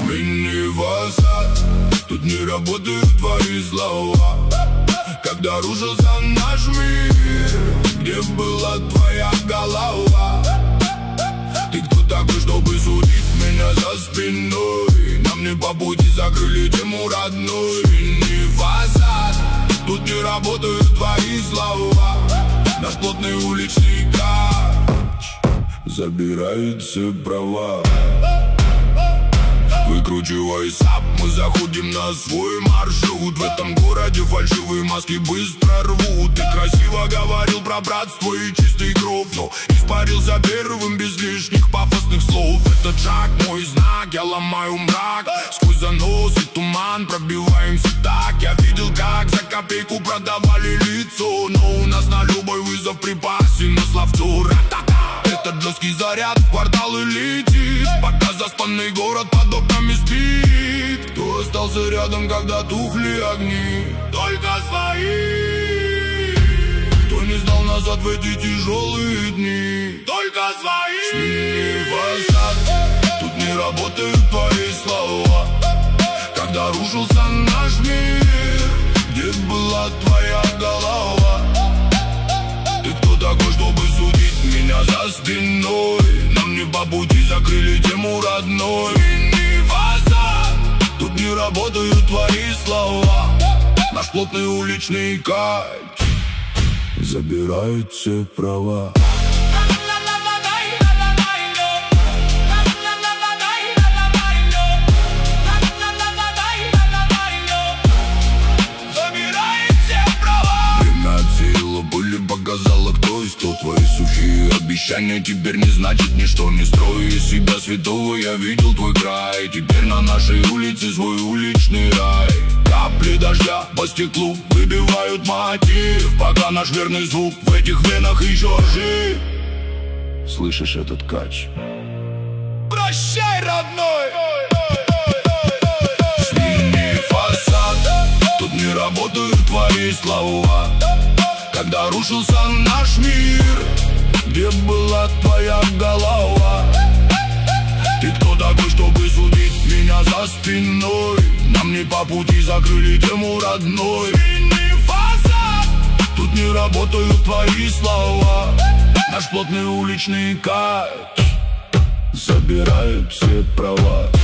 Смени фасад, тут не работают твои слова. Когда рушился наш мир, где была твоя голова? Ты кто такой, чтобы судить меня за спиной? Нам не по пути, закрыли тему родной. Смени фасад, тут не работают твои слова. Наш плотный уличный кач забирает все права. Выкручивай сап, мы заходим на свой маршрут. В этом городе фальшивые маски быстро рвут. Ты красиво говорил про братство и чистый кровь, но испарился первым без лишних пафосных слов. Этот шаг мой знак, я ломаю мрак. Сквозь занос и туман пробиваемся так. Я видел, как за копейку продавали лицо, но у нас на любой вызов припасен на словцо. Этот жесткий заряд в кварталы летит, пока заспанный город под окнами спит. Кто остался рядом, когда тухли огни? Только свои. Кто не сдал назад в эти тяжелые дни? Только свои. Смени фасад, тут не работают твои слова. Когда рушился наш мир, где была твоя голова? Ты кто такой, чтобы судить меня за спиной? Нам не по пути, закрыли тему родной. Смени фасад, тут не работают твои слова. Наш плотный уличный кач забирает все права. Показала, кто есть кто. Твои сухие обещания теперь не значит ничто. Не строю из себя святого, я видел твой край. Теперь на нашей улице свой уличный рай. Капли дождя по стеклу выбивают мотив, пока наш верный звук в этих венах еще жив. Слышишь этот кач? Прощай, родной! Смени фасад, тут не работают твои слова. Когда рушился наш мир, где была твоя голова? Ты кто такой, чтобы судить меня за спиной? Нам не по пути, закрыли тему родной. Смени фасад, тут не работают твои слова. Наш плотный уличный кач забирает все права.